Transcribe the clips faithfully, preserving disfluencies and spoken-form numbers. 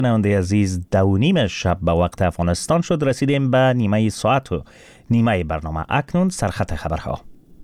شنونده عزیز، دو و نیم شب به وقت افغانستان شد. رسیدیم به نیمه ساعت و نیمه برنامه. اکنون سرخط خبرها.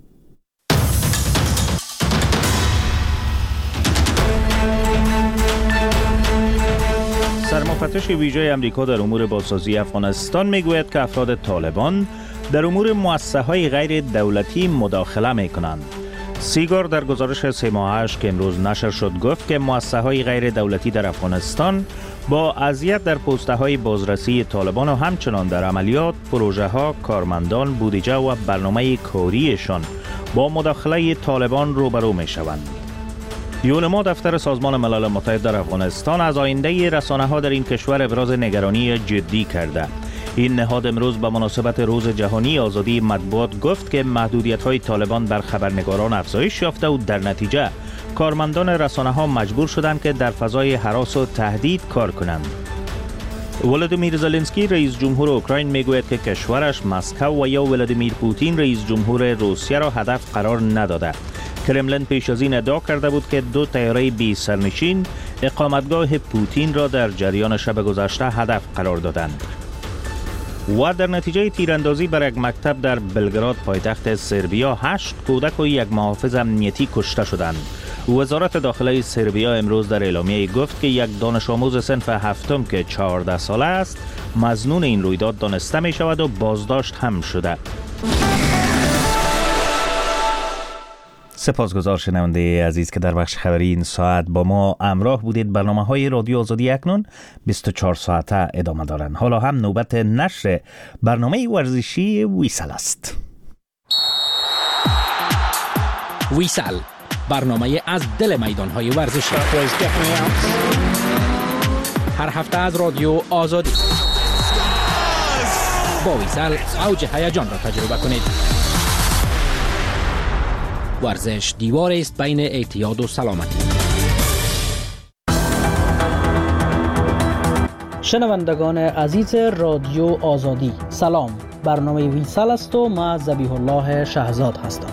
سرمفتش ویژه امریکا در امور بازسازی افغانستان میگوید که افراد طالبان در امور مؤسسه‌های غیر دولتی مداخله میکنند. سیگار در گزارش سه ماهش که امروز نشر شد گفت که مؤسسه‌های غیر دولتی در افغانستان با اذیت در پوسته‌های بازرسی طالبان و همچنان در عملیات، پروژه‌ها، کارمندان، بودجه و برنامه کاریشان با مداخله طالبان روبرو می‌شوند. یولما دفتر سازمان ملل متحد در افغانستان از آینده رسانه‌ها در این کشور ابراز نگرانی جدی کرده. این نهاد امروز به مناسبت روز جهانی آزادی مطبوعات گفت که محدودیت‌های طالبان بر خبرنگاران افزایش یافته و در نتیجه کارمندان رسانه‌ها مجبور شدند که در فضای هراس و تهدید کار کنند. ولادیمیر زلنسکی رئیس جمهور اوکراین میگوید که کشورش مسکو و یا ولادیمیر پوتین رئیس جمهور روسیه را هدف قرار نداده. کرملین پیش از این ادعا کرده بود که دو طیاره بی سرنشین اقامتگاه پوتین را در جریان شب گذشته هدف قرار دادند. و در نتیجه تیراندازی بر یک مکتب در بلگراد پایتخت سربیا هشت کودک و یک محافظ امنیتی کشته شدند. وزارت داخله سربیا امروز در اعلامیه گفت که یک دانش آموز صنف هفتم که چهارده ساله است مظنون این رویداد دانسته می شود و بازداشت هم شده. سپاسگزار شنونده عزیز که در بخش خبری این ساعت با ما همراه بودید. برنامه های رادیو آزادی اکنون بیست و چهار ساعته ادامه دارند. حالا هم نوبت نشر برنامه ورزشی ویسل است. ویسل، برنامه از دل میدان های ورزشی، هر هفته از رادیو آزادی. با ویسل اوج هیجان را تجربه کنید. ورزش دیوار است بین اعتیاد و سلامتی. شنوندگان عزیز رادیو آزادی، سلام. برنامه ویسل است و من ذبیح الله شهزاد هستم.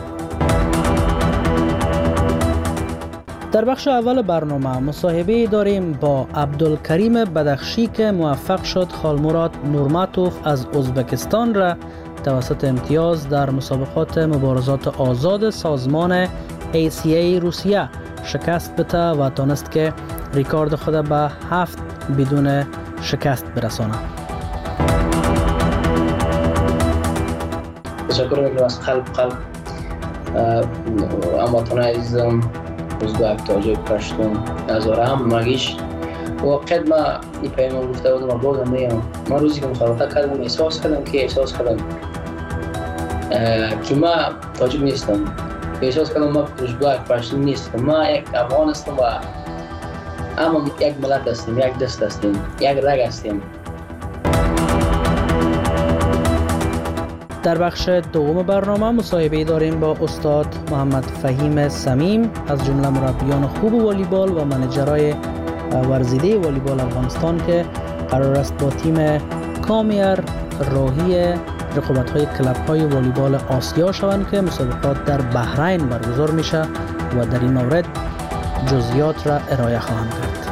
در بخش اول برنامه مصاحبه داریم با عبدالکریم بدخشی که موفق شد خالمراد نورماتوف از ازبکستان را توسط امتیاز در مسابقات مبارزات آزاد سازمان ای سی ای روسیه شکست بده و تانست که ریکارد خود به هفت بدون شکست برسانه. تشکر میکنم از قلب قلب هموطنان عزیزم، ازبک، تاجیک، پشتون، هزاره هم مگیش واقعیت ما این پیمان گفته بودم و بازم میگم من روزی که مسابقه کردم احساس کردم که احساس کردم که ما تاجیک نیستم، احساس کردم ما ازبک، پشتون نیستم، ما یک افغان هستم و اما یک ملت هستیم، یک دست هستیم، یک رگ هستیم. در بخش دوم برنامه مصاحبه داریم با استاد محمد فهیم صمیم از جمله مربیان خوب والیبال و منیجرای ورزیده والیبال افغانستان که قرار است با تیم کامیر راهی رقابت‌های کلب‌های والیبال آسیا شوند که مسابقات در بحرین برگزار میشه و در این مورد جزئیات را ارائه خواهم کرد.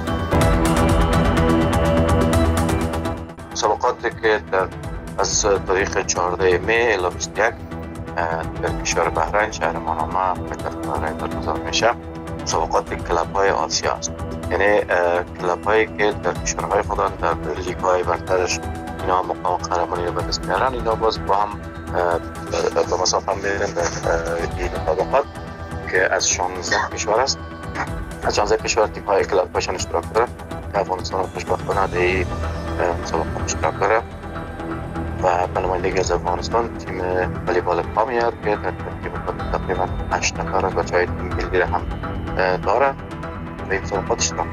مسابقاتی که در از تاریخ چهارده می الی بیست و یک در کشور بحرین شهر مانامه بحرین برگزار میشه. مسابقات کلب‌های آسیا است، یعنی کلب‌هایی که در کشورهای خودن در لیگ‌های برترش اینا مقام قهرمانی رو به دست میارن. اینا باز با هم به مسابقه میرن در این مسابقات که از شانزده کشور است. از شانزده کشور تیم‌های کلب‌هاشون اشتراک داره. افغانستان خوشبختانه در این مسابقه اشتراک داره و به نمایندگی از افغانستان تیم والیبال کامیر که در ترکیب تقریبا هشت نفر و جای تیم ملی هم داره به این مسابقات اشتراک.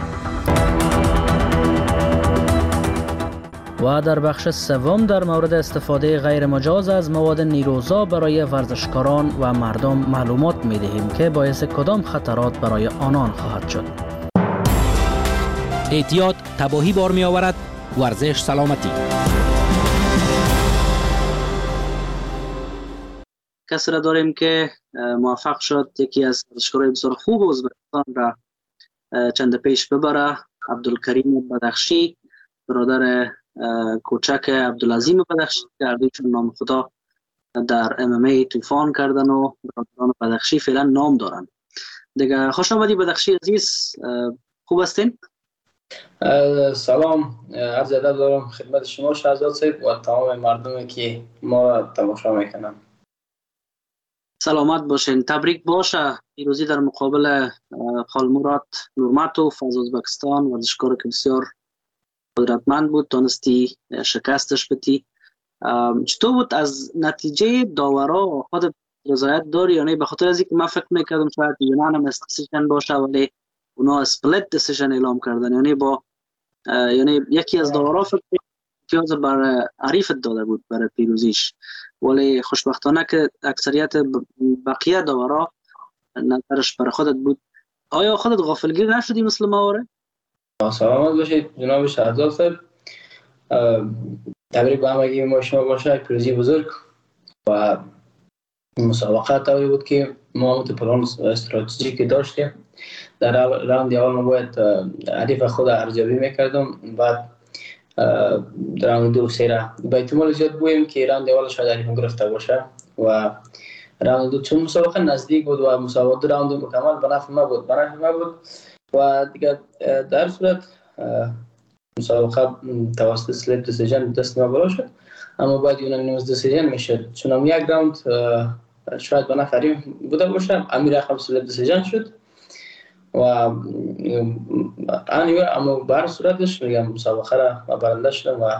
و در بخش سوم در مورد استفاده غیر مجاز از مواد نیروزا برای ورزشکاران و مردم معلومات می دهیم که باعث کدام خطرات برای آنان خواهد شد. اعتیاد تباهی بار می آورد، ورزش سلامتی. کسی را داریم که موفق شد یکی از ورزشکارای بسیار خوب ازبکستان را چند پیش ببره عبدالکریم بدخشی، برادر کوچک عبدالعظیم بدخشی که هر دویشون نام خدا در ام ام ای طوفان کردن و برادران بدخشی فعلا نام دارن. دیگه خوش آمدی بدخشی عزیز، خوب هستین؟ سلام، عرض ادب دارم خدمت شما شهزاد صاحب و تمام مردمی که ما را تماشا میکنن. سلامت باشین. تبریک باشه. پیروزی در مقابل خالموراد نورماتوف از ازبکستان، ورزشکار که بسیار قدرتمند بود، تونستی شکستش بدی. چطور بود از نتیجه داورا خود رضایت داری یا نه؟ به خاطر از اینکه من فکر میکردم شاید یونانیمس دیسیژن باشه ولی اونا اسپلیت دیسیژن اعلام کردن، یعنی با یعنی یکی از داورا فکر امتیاز بر عریفت داده بود برای پیروزیش، ولی خوشبختانه که اکثریت بقیه داورا نظرش برای خودت بود. آیا خودت غافلگیر نشدی مثل مواره؟ سلامت باشید جناب شهزاد صاحب. تبریک به همگی ما شما باشه، پیروزی بزرگ. و مسابقه طوری بود که ما هم پلان استراتژی که داشتیم در راوند اول ما باید حریف خود ارزیابی میکردم، بعد راوند دو سه را به احتمال زیاد بویم که راوند اول شاید حریف گرفته باشه و راوند دو چون مسابقه نزدیک بود و مسابقه دو راوند مکمل به نفع ما بود به نفع ما بود و دیگه در صورت مسابقه توسط سلیپ دیسیژن دست ما برا شد، اما باید یونانیمس دیسیژن میشد چون هم یک راوند شاید به نفع حریف بوده باشه، امیر رقم سلیپ دیسیژن شد و انیوه اما بر صورتش میگم مسابقه را برنده شدم و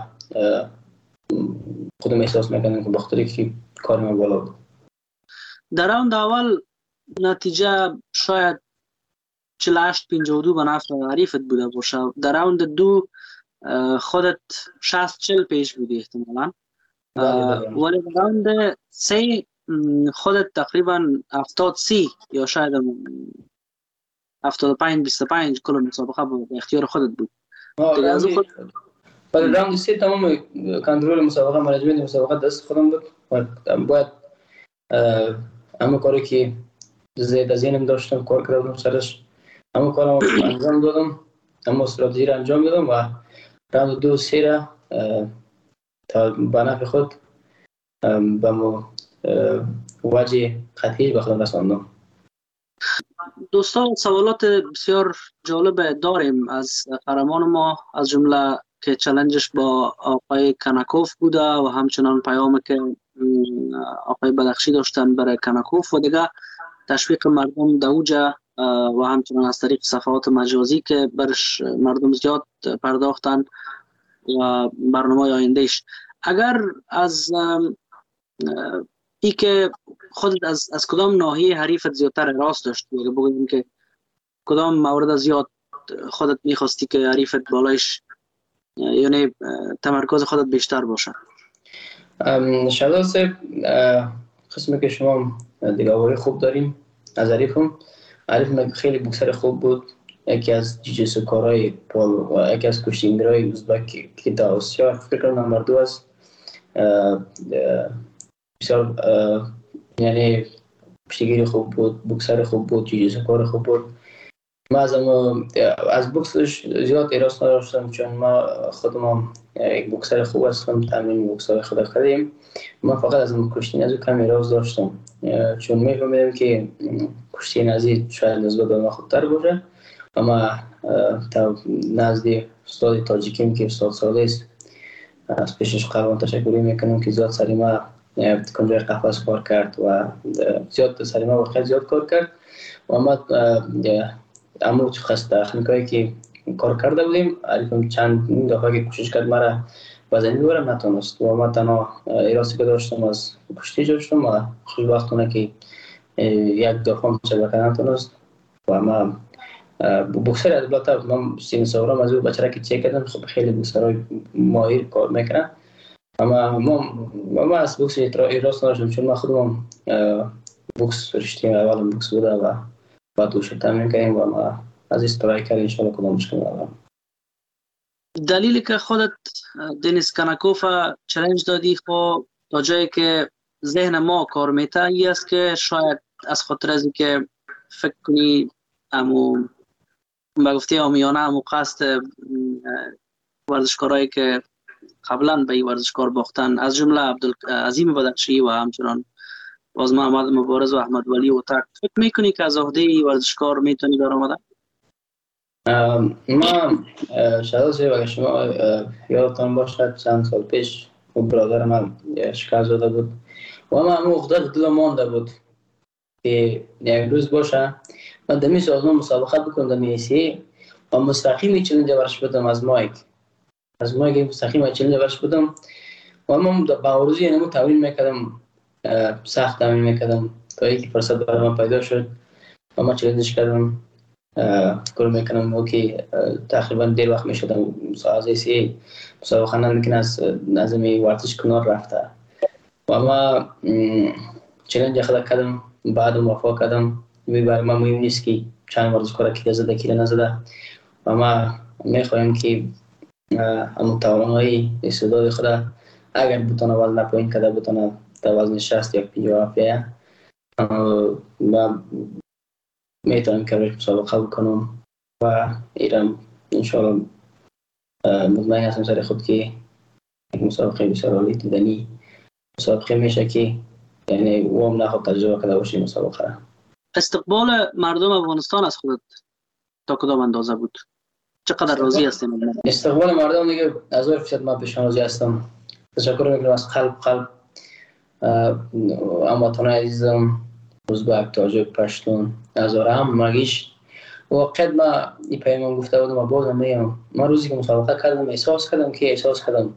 خودم احساس میکنم که بخاطر که کار ما بالا بود. در راوند اول نتیجه شاید چهل و هشت پنجاه و دو به نفع حریفت بوده باشه، در راوند دو خودت شصت چهل پیش بودی احتمالا، ولی در راوند سه خودت تقریبا هفتاد سی یا شاید هفتاد و پنج بیست و پنج کل مسابقه با اختیار خودت بود. دیگه از خود ولی راوند سه تمام کنترل مسابقه منیجمنت مسابقه دست خودم بود و باید همه کاری که زیاد ذهنم داشتم کار کردم سرش، همه کارم انجام دادم، همه استراتژی را انجام دادم و راوند دو سه را تا به نفع خود به مو وجه قطعی به خودم رساندم. دوستان سوالات بسیار جالب داریم از قهرمان ما، از جمله که چالنجش با آقای کناکوف بوده و همچنان پیامی که آقای بدخشی داشتن برای کناکوف و دیگه تشویق مردم دوجه و همچنان از طریق صفحات مجازی که برش مردم زیاد پرداختن و برنامه آیندهش. اگر از ای که خودت از از کدام ناحیه حریفت زیادتر راست داشتی، اگه بگیم که کدام مورد زیاد خودت میخواستی که حریفت بالایش یعنی تمرکز خودت بیشتر باشه؟ شهزاد صاحب، قسمی که شما دیگه خوب داریم از حریفم، حریفم خیلی بوکسر خوب بود، یکی از جیجیسو کارهای پول و یکی از کشتیگیرهای ازبک که در آسیا فکر کنم نمبر دو است. بسیار یعنی کشتیگیری خوب بود، بوکسر خوب بود، جیجیسو کار خوب بود. ما از از بوکسش زیاد ایراس نداشتم چون ما خودم یک بوکسر خوب هستم، تمرین بوکسر خود کردیم. ما فقط از کشتی نزدیک کم ایراس داشتم چون میفهمیدم که کشتی نزدیک شاید نسبت به ما خوبتر باشه و ما تا نزدیک استاد تاجیکیم که استاد ساده است از پیشش قربان تشکری میکنم که زیاد سری ما کنجای قفص کار کرد و زیاد سری ما وقت زیاد کار کرد و ما امو خسته تکنیکایی که کار کرده بودیم علیکم چند دفعه که کوشش کرد مرا بزنی ببرم نتونست و ما تنها ایراسی که داشتم از کشتی داشتم و خوشبختانه که یک دفعه شبکه نتونست و ما بوکسر البته من سین سورم از او بچه را که چک کردم خب خیلی بوکسرهای ماهر کار میکنن اما ما ما از بوکس ایراس نداشتم چون ما خودم بوکس رشته اول بوکس بوده و بعد دوش تمرین کردیم و ما از استرایکر انشاءالله کدام مشکل ندارم. دلیلی که خودت دنیس کناکوف چالش دادی خب تا جایی که ذهن ما کار میته ای است که شاید از خاطر از اینکه فکر کنی امو به گفته آمیانه هم قصد ورزشکارایی که قبلا به این ورزشکار باختن از جمله عبدالعظیم بدخشی و همچنان باز محمد مبارز و احمد ولی و تک، فکر میکنی که از عهده این ورزشکار میتونی در آمده؟ ما شاید سوی اگر شما یادتان باشد چند سال پیش اون برادر من شکست زده بود و من همون عهده دل مانده بود که یک روز باشه من دمی سازمان مسابقه بکنم در میسی و مستقیم چلنج ورش بدم از مایک از مایک مستقیم چلنج ورش بدم و من با روزی نمو تمرین میکردم، سخت تمرین میکردم تا اینکه فرصت برای من پیدا شد و من چلنجش کردم. فکر میکنم او که تقریبا دیر وقت میشدم از ایسی مسابقه نمیکنه از نظمی ورزش کنار رفته و ما چلنج خود کردم، بعد موفق کردم. برای ما مهم نیست که چند ورزشکار کی زده کی نزده و ما میخوایم که همون توانایی استعداد خود اگر بتونه وزن پایین کرده بتونه تا وزن شصت یا پنجاه بیاید و میتونم که روش مسابقه بکنم و ایران انشاءالله مطمئن هستم سر خود که یک مسابقه بسیار عالی دیدنی مسابقه میشه که یعنی او هم نخواد تجربه کرده باشی مسابقه را. استقبال مردم افغانستان از خودت تا کدام اندازه بود؟ چقدر راضی هستیم؟ استقبال مردم دیگه هزار فیصد من پیشان راضی هستم. تشکر میکنم از قلب قلب هموطنان عزیزم، ازبک، تاجک، پشتون، هزاره هم مگیش واقعا ما این پیمان گفته بودم و بازم میگم من روزی که مسابقه کردم احساس کردم که احساس کردم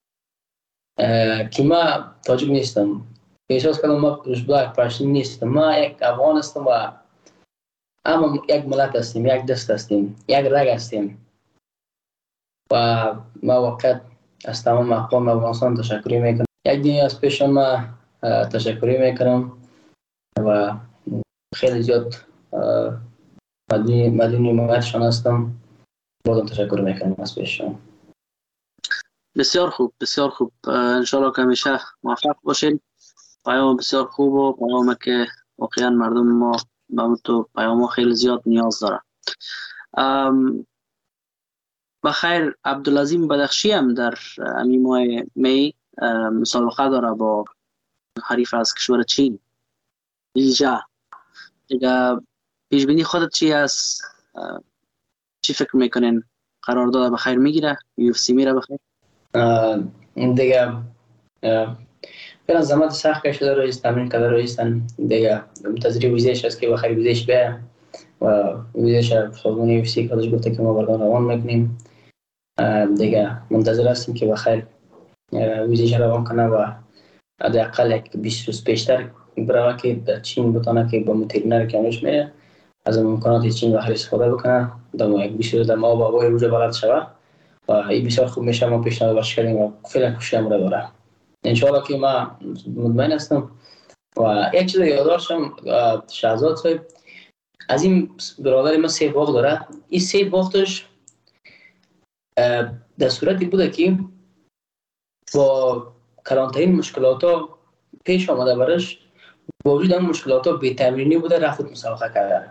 که ما تاجک نیستم، احساس کردم ما ازبک پشتون نیستم، ما یک افغان هستم و اما یک ملت هستیم، یک دست هستیم، یک رگ هستیم و ما واقعا از تمام اقوام افغانستان تشکری میکنم. یک دنیا از پیشم ما تشکری میکنم و خیلی زیاد مدنی مدنی موقعشان هستم. بازم تشکر میکنم از پیشم. بسیار خوب بسیار خوب، انشالله که همیشه موفق باشین. پیام بسیار خوب و پیامی که واقعا مردم ما به تو پیام خیلی زیاد نیاز داره. بخیر، عبدالعظیم بدخشی هم در همین ماه می مسابقه داره با حریف از کشور چین ایجا. دیگه پیش بینی خودت چی هست؟ چی فکر میکنین؟ قرارداد بخیر میگیره؟ یو اف سی میره بخیر؟ دیگه فعلا زمان سخت شده رویست، تمرین کرده رویستن دیگه منتظری ویزیش هست که بخیر ویزیش بیه و ویزیش سازمان یو اف سی کادش گفته که ما بردان روان میکنیم دیگه منتظر هستیم که بخیر ویزیش روان کنه و حداقل یک بیست روز پیشتر برای که در چین بتونه که با مترینر کاملش میره از امکانات چین بخیر استفاده بکنه در یک بیست روز در ما با آبای روز بلد شوه و این بسیار خوب میشه. ما پیشنهاد باش کردیم و فعلا خوشی هم داره. انشاءالله که ما مطمئن هستم و یک چیز یادداشتم شهزاد صاحب از این برادر ما سه باغ داره. این سه باغش در صورتی بوده که با کلانترین مشکلات ها پیش آمده برش، با وجود این مشکلات ها بی تمرینی بوده رفت مسابقه کرده.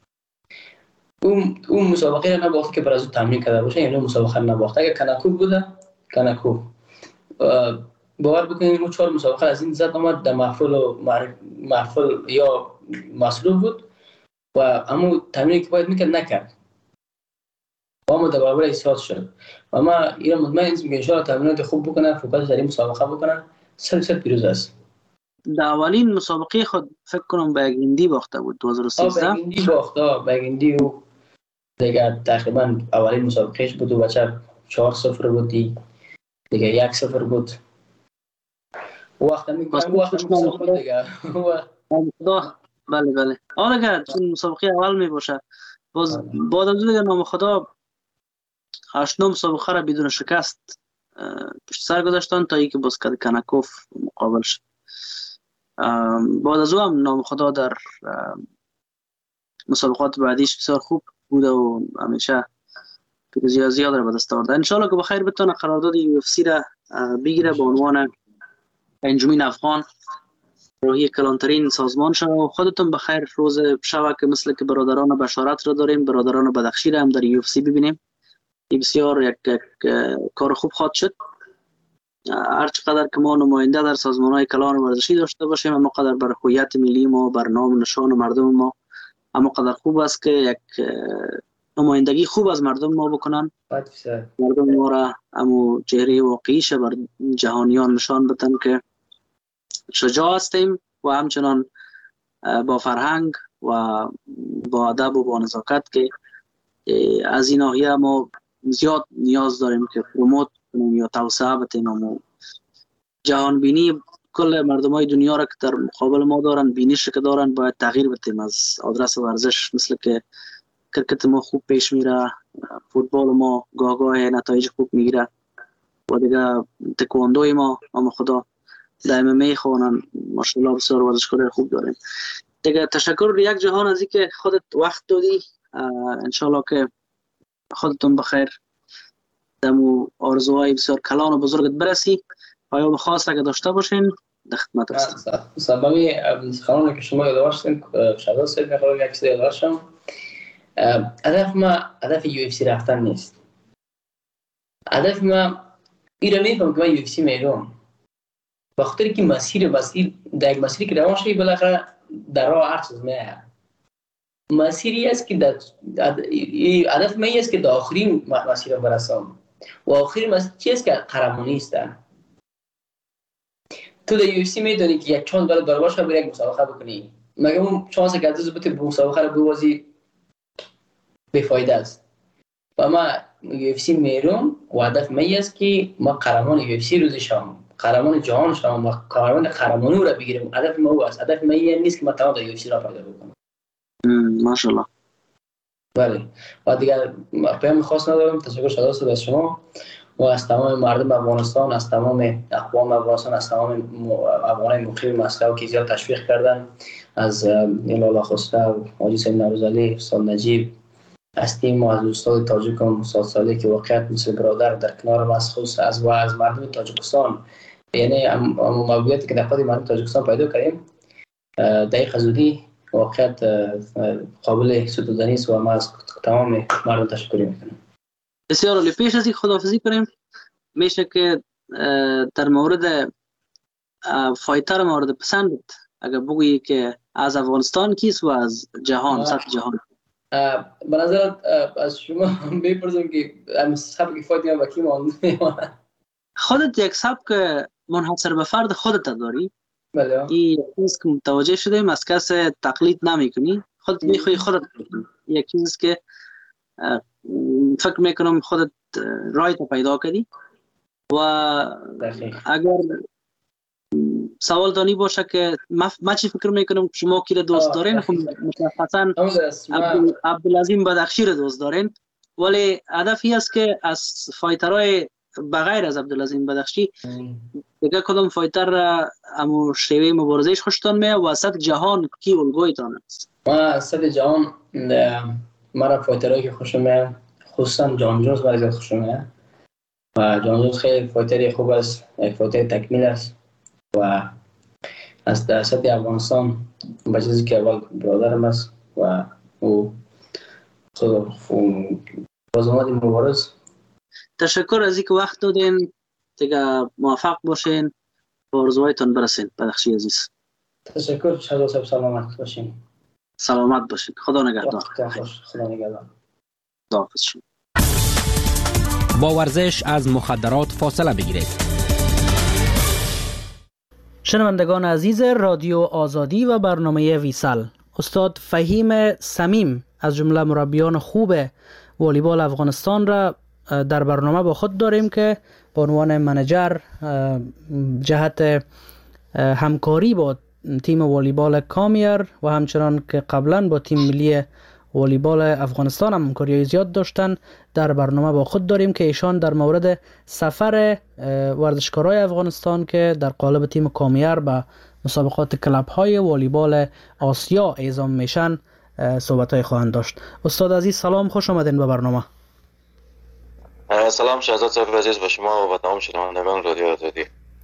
اون اون مسابقه را نباخته که برای تمرین کرده باشه، یعنی مسابقه را نباخته. اگر کنکوف بوده کنکوف باور بکنید اون چهار مسابقه از این زد آمد در محفل و محفل یا مصروف بود و اما تمرینی که باید میکرد نکرد و اما در برابر ایستاد شد و ما ایران مطمئن هستیم که انشاءالله تمرینات خوب بکنه، فوکس در این مسابقه بکنه، صد صد پیروز است. در اولین مسابقه خود فکر کنم به یک هندی باخته بود دو هزار و سیزده. به هندی باخته، به هندی و دیگه تقریبا اولین مسابقهش بود و بچه چهار صفر بود، دیگه یک صفر بود. وقت میگم وقت مسابقه دیگه بله بله. حالا اگر چون مسابقه اول می باشه باز بعد از دیگه نام خدا هشت نام مسابقه را بدون شکست پشت سر گذاشتن تا اینکه باز کد کنکوف مقابل شد. بعد از او هم نام خدا در مسابقات بعدیش بسیار خوب بوده و همیشه پیروزی زیاد را به دست آورده. انشالله که بخیر بتونه قرارداد یو اف سی را بگیره به عنوان انجمن افغان روحی کلانترین سازمان شما. خودتون بخیر. روز شب که مثل که برادران بشارت رو داریم، برادران بدخشی رو هم در یو اف سی ببینیم. این بسیار یک, یک کار خوب خواهد شد. هر چقدر که ما نماینده در سازمان‌های کلان ورزشی داشته باشیم، اما قدر بر هویت ملی ما، بر نام نشان مردم ما، اما قدر خوب است که یک نمایندگی خوب از مردم ما بکنن. مردم ما را امو چهره واقعیش بر جهانیان نشان بدن که شجاع هستیم و همچنان با فرهنگ و با ادب و با نزاکت که از این ناحیه ما زیاد نیاز داریم که پروموت کنیم یا توسعه بدیم و جهان بینی کل مردم های دنیا را که در مقابل ما دارن، بینیش که دارن، باید تغییر بدیم از آدرس ورزش. مثل که کرکت ما خوب پیش میره، فوتبال ما گاه گاه نتایج خوب میگیره و دیگه تکواندوی ما اما خدا دائما میخوانن، ماشاءالله بسیار ورزشکار خوب داریم دیگه. تشکر یک جهان از اینکه خودت وقت دادی. انشالله که خودتون بخیر، دمو آرزوهای بسیار کلان و بزرگت برسی. پیام خاص اگه داشته باشین در خدمت هستم. سببی خانم که شما یادواشتین شهزاد صاحب، میخوام یک چیز یادواشم. هدف ما هدف یو اف سی رفتن نیست. هدف ما ایره میفهم که من یو اف سی میرم بخاطر که مسیر مسیر در مسیری که روان شدی بالاخره در راه هر چیز میه. مسیری است که در هدف من است که در آخرین مسیر برسم و آخرین مسیر چیست که قهرمانی است. تو در یو اف سی میدونی که یک چانس برای داره باشه برای یک مسابقه بکنی، مگه اون چانس که از بوده به مسابقه رو بوازی بیفایده است. و ما یو اف سی میرم و هدف من است که ما قهرمان یو اف سی روزی شام، قهرمان جهان شام، ما قهرمان قهرمانی رو بگیریم. هدف ما او است. هدف من نیست که ما تمام در یو اف سی را پیدا بکنم. ماشاءالله. بله. و دیگه پیام خاص ندارم. تشکر شداست از شما و از تمام مردم افغانستان، از تمام اقوام افغانستان، از تمام افغانای مقیم مسکو که زیاد تشویق کردن، از لالا خوسته، حاجی سید نوروزعلی، استاد نجیب، از تیم و از استاد تاجیکم استاد صالح که واقعیت مثل برادر در کنار ما است، خصوص از و از مردم تاجیکستان. یعنی موقعیتی که در خود مردم تاجیکستان پیدا کردیم دقیق زودی واقعیت قابل ستودنی است و ما از تمام مردم تشکر میکنم. بسیار عالی. پیش از این خداحافظی کنیم میشه که در مورد فایتر مورد پسندت اگر بگویی که از افغانستان کیست و از جهان، سطح جهان؟ به نظرت از شما میپرسم که سبک فایت یا کی میمونه؟ خودت یک سبک منحصر به فرد خودت داری؟ بله. این چیز که متوجه شدیم از کس تقلید نمیکنی، خودت میخوای خودت بکنی. یک چیز که فکر میکنم خودت رایت پیدا کردی و اگر سوال دانی باشه که ما چی فکر میکنم شما کی را دوست دارین، خب مشخصا عبدالعظیم بدخشی را دوست دارین، ولی هدفی است که از فایترهای بغیر از عبدالعظیم بدخشی دیگه کدام فایتر را امو شیوه مبارزهش خوشتان میه و سطح جهان کی الگویتان است؟ ما سطح جهان مرا فایترهایی که خوشم میاد خصوصا جان جونز برای زیاد خوشم میاد و جان جونز خیلی فایتری خوب است، یک فایتر تکمیل است و از در سطح افغانستان با چیزی که اول برادرم است و او باز اومدیم مبارز. تشکر از اینکه وقت دادین دیگه. موفق باشین و آرزوهایتان برسین. بدخشی عزیز تشکر. شهزاد صاحب سلامت باشین. سلامت باشین. خدا نگهدار. خدا نگهدار. خداحافظ شما. با ورزش از مخدرات فاصله بگیرید. شنوندگان عزیز رادیو آزادی و برنامه ویسال، استاد فهیم صمیم از جمله مربیان خوب والیبال افغانستان را در برنامه با خود داریم که به عنوان منیجر جهت همکاری با تیم والیبال کامیر و همچنان که قبلا با تیم ملی والیبال افغانستان هم همکاری زیاد داشتن در برنامه با خود داریم که ایشان در مورد سفر ورزشکارای افغانستان که در قالب تیم کامیر به مسابقات کلاب های والیبال آسیا اعزام میشن صحبت های خواهند داشت. استاد عزیز سلام، خوش آمدین به برنامه. سلام شهزاد صاحب عزیز، با شما و با تمام شنوندگان رادیو آزادی.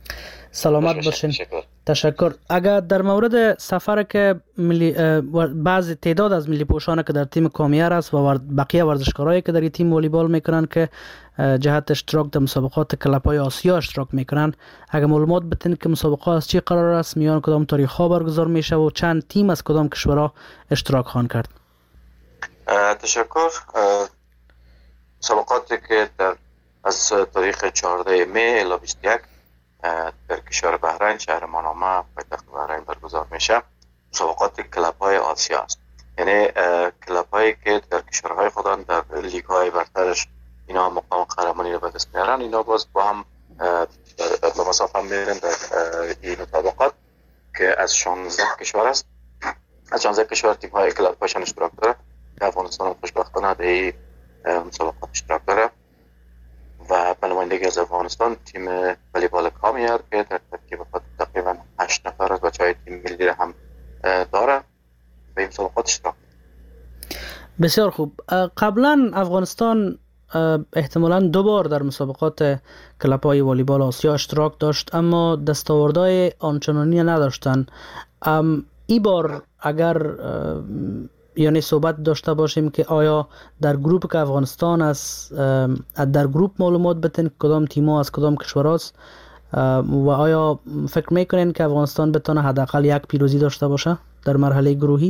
سلامت باشین. تشکر. تشکر. اگر در مورد سفر که ملی بعضی تعداد از ملی پوشان که در تیم کامیار است و بقیه ورزشکارایی که در این تیم والیبال میکنن که جهت اشتراک در مسابقات کلپ‌های آسیا اشتراک میکنن، اگر معلومات بدین که مسابقات از چی قرار است، میان کدام تاریخ‌ها برگزار میشه و چند تیم از کدام کشورها اشتراک خواهند کرد؟ تشکر. مسابقاتی که در از تاریخ چهارده می الی بیست و یک در کشور بحرین شهر مانامه پایتخت بحرین برگزار میشه. مسابقات کلپ‌های آسیا است، یعنی کلپ‌هایی که در کشورهای خودن در لیگ‌های برترش اینا مقام قهرمانی رو به دست میارن، اینا باز با هم به مسابقه میرن در این مسابقات که از شانزده کشور است. از شانزده کشور تیم‌های کلپ‌هاشون اشتراک داره. افغانستان خوشبختانه در این مسابقات اشتراک داره و به نمایندگی از افغانستان تیم والیبال کامیار که در ترکیب خود تقریبا هشت نفر از بچه‌های تیم ملی را هم داره به این مسابقات اشتراک. بسیار خوب. قبلا افغانستان احتمالاً دو بار در مسابقات کلپ‌های والیبال آسیا اشتراک داشت اما دستاوردهای آنچنانی نداشتند. این بار اگر یعنی صحبت داشته باشیم که آیا در گروپ که افغانستان است در گروپ معلومات بتین کدام تیم‌ها از کدام کشورهاست و آیا فکر میکنین که افغانستان بتونه حداقل یک پیروزی داشته باشه در مرحله گروهی؟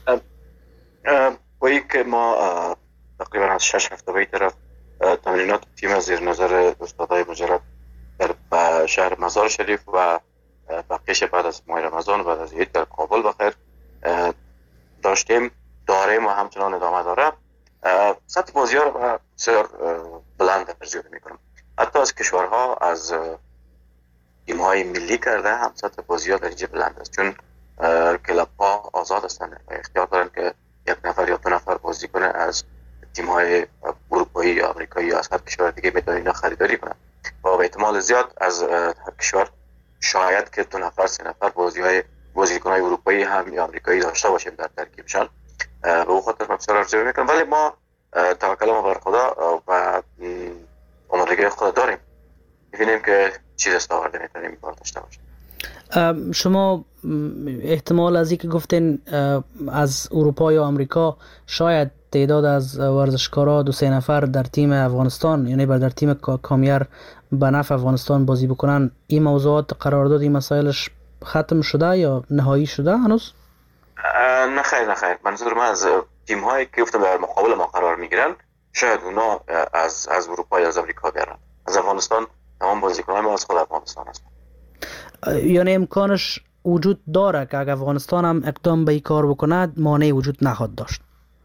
وی که ما تقریبا از شش هفته به طرف تمرینات تیم زیر نظر استادای مجرد در شهر مزار شریف و بقیش بعد از ماه رمضان بعد از عید در کابل بخیر داشتیم داریم و همچنان ادامه داره. سطح بازی ها رو بسیار بلند ارزیابی میکنم. حتی از کشورها از تیم های ملی کرده هم سطح بازی ها درجه بلند است، چون کلاب ها آزاد هستند و اختیار دارن که یک نفر یا دو نفر بازی کنه از تیم های اروپایی یا آمریکایی یا از هر کشور دیگه میتونن اینا خریداری کنن و به احتمال زیاد از هر کشور شاید که دو نفر سه نفر بازی های بازیکن‌های اروپایی هم یا آمریکایی داشته باشیم در ترکیبشان. به او خاطر من بسیار ارزیابی میکنم، ولی ما توکل ما بر خدا و آمادگی خود داریم، می‌بینیم که چی دستاورد میتونیم این کار داشته باشیم. شما احتمال از اینکه گفتین از اروپا یا آمریکا شاید تعداد از ورزشکارا دو سه نفر در تیم افغانستان یعنی در تیم کامیار به نفع افغانستان بازی بکنن، این موضوعات قرارداد این مسائلش ختم شده یا نهایی شده هنوز؟ نه خیر نه خیر. منظور من از تیم هایی که گفتم در مقابل ما قرار میگیرن شاید اونا از از اروپا یا از آمریکا بیارن. از افغانستان تمام بازیکنان ما از خود افغانستان هستن. یعنی امکانش وجود داره که اگر افغانستان هم اقدام به این کار بکنه مانعی وجود نخواهد داشت؟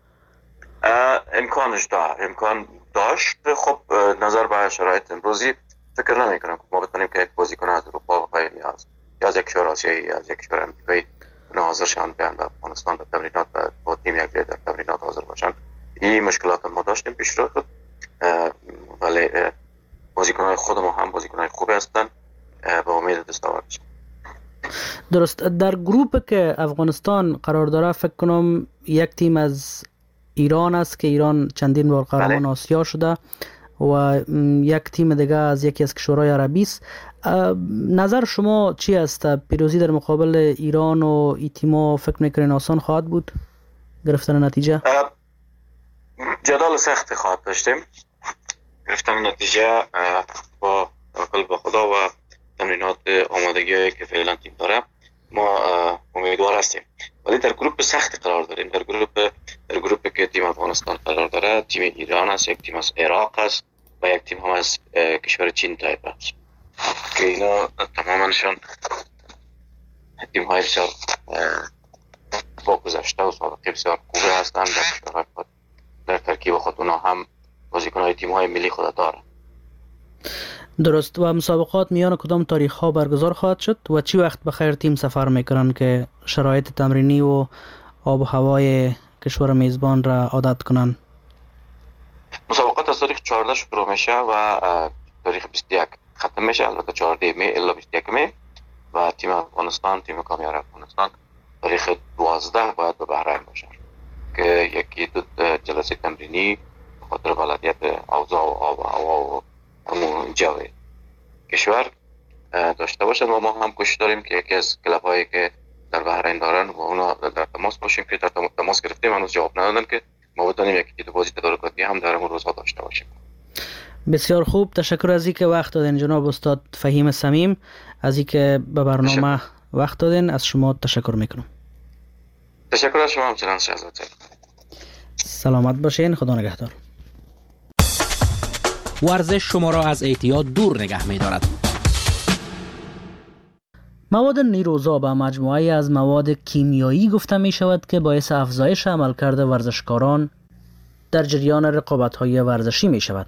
امکانش داره، امکان داشت. خب نظر به شرایط امروزی فکر نمی کنم که ما بتونیم که یک بازیکن از اروپا و غیره از یا از یک کشور آسیایی یا از یک کشور امریکایی حاضر شوند بیان به افغانستان به تمرینات و با تیم یک در تمرینات حاضر باشند. این مشکلات ما داشتیم پیش رو شد، ولی بازیکن‌های خود ما هم بازیکن‌های خوبی هستن به امید دستاوردش. درست. در گروپ که افغانستان قرار داره فکر کنم یک تیم از ایران است که ایران چندین بار قهرمان آسیا شده و یک تیم دیگه از یکی از کشورهای عربی است. نظر شما چی است؟ پیروزی در مقابل ایران و این تیم‌ها فکر می‌کنین آسان خواهد بود گرفتن نتیجه؟ جدال سخت خواهد داشتیم. گرفتن نتیجه با توکل به خدا و تمرینات آمادگی که فعلا تیم داره ما امیدوار هستیم، ولی در گروپ سخت قرار داریم. در گروپ در گروپی که تیم افغانستان قرار داره تیم ایران است، یک تیم از عراق است و یک تیم هم از کشور چین تایپ است که اینا تمامشون تیم های بسیار با گذشته و سابقه بسیار خوبه هستند. در کشورهای خود در ترکیب خود اونا هم بازیکن های تیم های ملی خود داره. درست. و مسابقات میان کدام تاریخ ها برگزار خواهد شد و چی وقت بخیر تیم سفر میکنن که شرایط تمرینی و آب و هوای کشور میزبان را عادت کنن؟ مسابقات از تاریخ چهارده شروع میشه و تاریخ بیست و یک ختم میشه، البته چهارده می الی بیست و یک می، و تیم افغانستان تیم کامیار افغانستان تاریخ دوازده باید به بحرین باشه که یکی دو جلسه تمرینی خاطر بلدیت اوضاع و آب و هوا و همون جو کشور داشته باشد و ما هم کوشش داریم که یکی از کلاب هایی که در بحرین دارن و اونا در تماس باشیم که در تماس گرفتیم هنوز جواب ندادن که ما بتونیم یکی دو بازی تدارکاتی هم در اون روزها داشته باشیم. بسیار خوب، تشکر از اینکه وقت دادین جناب استاد فهیم صمیم، از اینکه به برنامه تشکر. وقت دادین. از شما تشکر میکنم. تشکر از شما همچنان شهزاده. سلامت باشین، خدا نگهدار. ورزش شما را از اعتیاد دور نگه می‌دارد. مواد نیروزا به مجموعه از مواد کیمیایی گفته می شود که باعث افزایش عملکرد ورزشکاران در جریان رقابت‌های ورزشی می شود.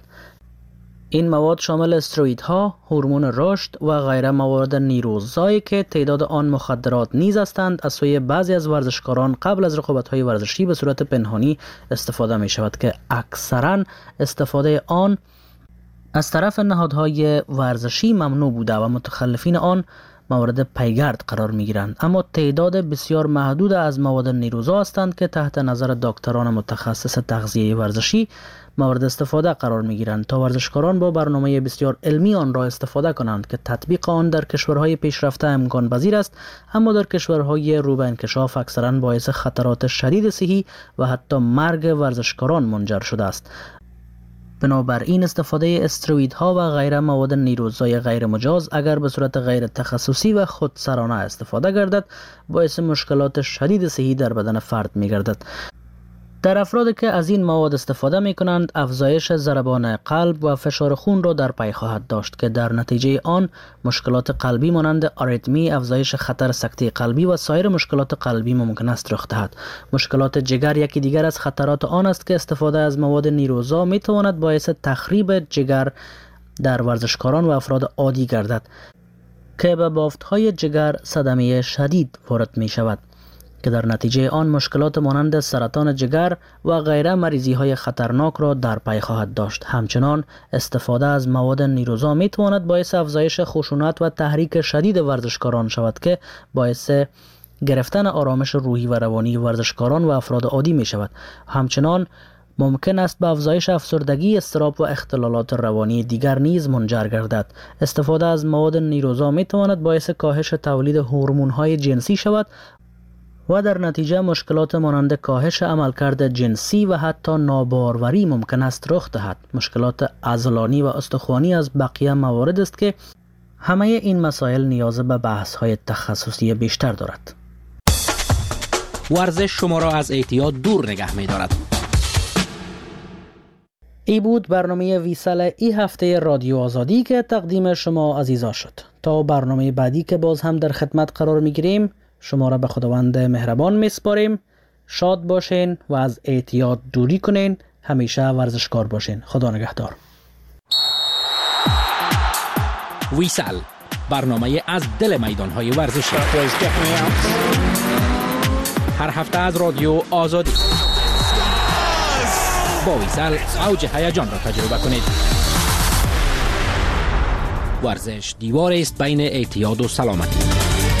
این مواد شامل استروئیدها، هورمون رشد و غیره مواد نیروزایی که تعداد آن مخدرات نیز هستند از سوی بعضی از ورزشکاران قبل از رقابت‌های ورزشی به صورت پنهانی استفاده می شود که اکثراً استفاده آن از طرف نهادهای ورزشی ممنوع بوده و متخلفین آن مورد پیگرد قرار می گیرند. اما تعداد بسیار محدود از مواد نیروزا هستند که تحت نظر دکتران متخصص تغذیه ورزشی مورد استفاده قرار می گیرند تا ورزشکاران با برنامه بسیار علمی آن را استفاده کنند که تطبیق آن در کشورهای پیشرفته امکان پذیر است، اما در کشورهای رو به انکشاف اکثرا باعث خطرات شدید صحی و حتی مرگ ورزشکاران منجر شده است. بنابراین استفاده استروئیدها و غیره مواد نیروزای غیر مجاز اگر به صورت غیر تخصصی و خودسرانه استفاده گردد باعث مشکلات شدید صحی در بدن فرد می گردد. در افرادی که از این مواد استفاده می کنند افزایش ضربان قلب و فشار خون را در پی خواهد داشت که در نتیجه آن مشکلات قلبی مانند آریتمی، افزایش خطر سکته قلبی و سایر مشکلات قلبی ممکن است رخ دهد. مشکلات جگر یکی دیگر از خطرات آن است که استفاده از مواد نیروزا می تواند باعث تخریب جگر در ورزشکاران و افراد عادی گردد که به بافت‌های جگر صدمه شدید وارد می شود که در نتیجه آن مشکلات مانند سرطان جگر و غیره مریضی های خطرناک را در پی خواهد داشت. همچنان استفاده از مواد نیروزا می تواند باعث افزایش خشونت و تحریک شدید ورزشکاران شود که باعث گرفتن آرامش روحی و روانی ورزشکاران و افراد عادی می شود. همچنان ممکن است به افزایش افسردگی، اضطراب و اختلالات روانی دیگر نیز منجر گردد. استفاده از مواد نیروزا می تواند باعث کاهش تولید هورمون های جنسی شود و در نتیجه مشکلات مانند کاهش عملکرد جنسی و حتی ناباروری ممکن است رخ دهد. مشکلات عضلانی و استخوانی از بقیه موارد است که همه این مسائل نیاز به بحث های تخصصی بیشتر دارد. ورزش شما را از اعتیاد دور نگه می دارد. ای بود برنامه ویسال ای هفته رادیو آزادی که تقدیم شما عزیزا شد. تا برنامه بعدی که باز هم در خدمت قرار می گیریم شما را به خداوند مهربان می سپاریم. شاد باشین و از اعتیاد دوری کنین. همیشه ورزشکار باشین. خدا نگهدار. ویسال برنامه از دل میدان‌های ورزشی هر هفته از رادیو آزادی. با ویسال اوج هیجان را تجربه کنید. ورزش دیوار است بین اعتیاد و سلامتی.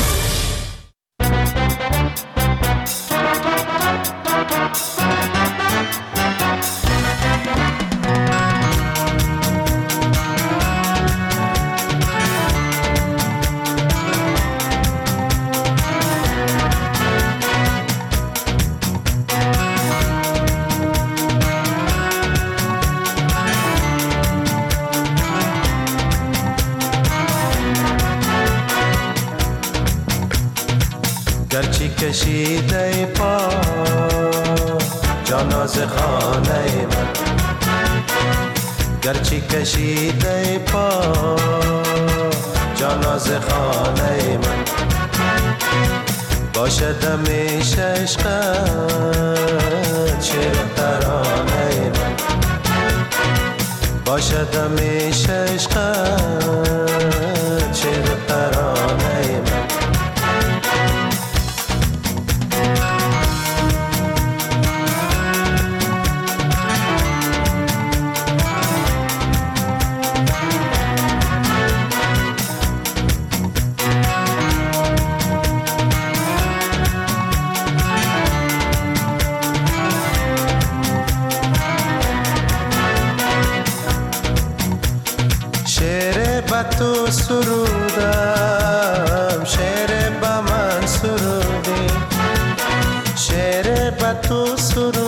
گرچی کشیده پا جاناز خانه من، گرچی کشیده پا جاناز خانه من، باشد همیشه عشقت شعر ترانه من، باشد همیشه عشقت شعر ترانه من. با تو سرودم، شعر با من سرودی، شعر با تو سرودم.